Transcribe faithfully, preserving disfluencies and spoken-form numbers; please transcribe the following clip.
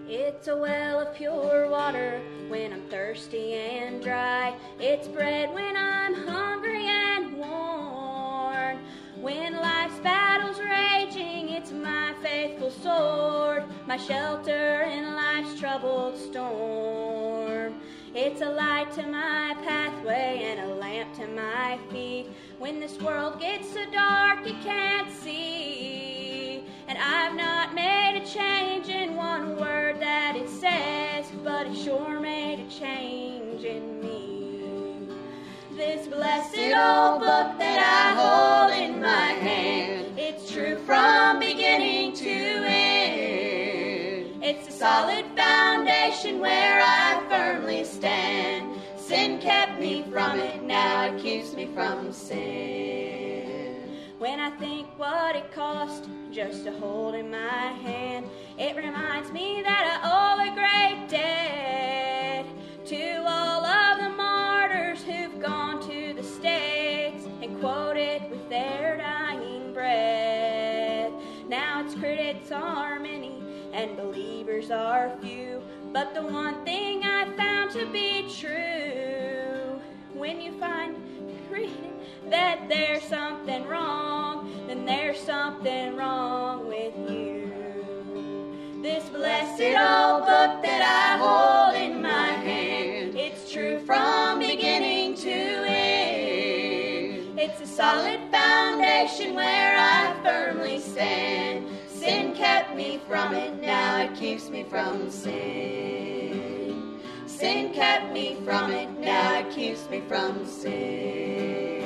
It's a well of pure water when I'm thirsty and dry. It's bread when I'm hungry and worn. When life's battle's raging, it's my faithful sword, my shelter in life's troubled storm. It's a light to my pathway and a lamp to my feet. When this world gets so dark it can't see, and I've not made a change in one word that it says, but it sure made a change in me. This blessed old book that I hold in my hand, it's true from beginning to end. It's a solid foundation where I firmly stand. Sin kept me from it, now it keeps me from sin. When I think what it cost just to hold in my hand, it reminds me that I owe a great debt to all of the martyrs who've gone to the stakes and quoted with their dying breath. Now its critics are many and believers are few, but the one thing I found to be true, when you find reading that there's something wrong, then there's something wrong with you. This blessed old book that I hold in my hand, it's true from beginning to end. It's a solid foundation where I firmly stand. Sin kept me from it, now it keeps me from sin. Sin kept me from it, now it keeps me from sin.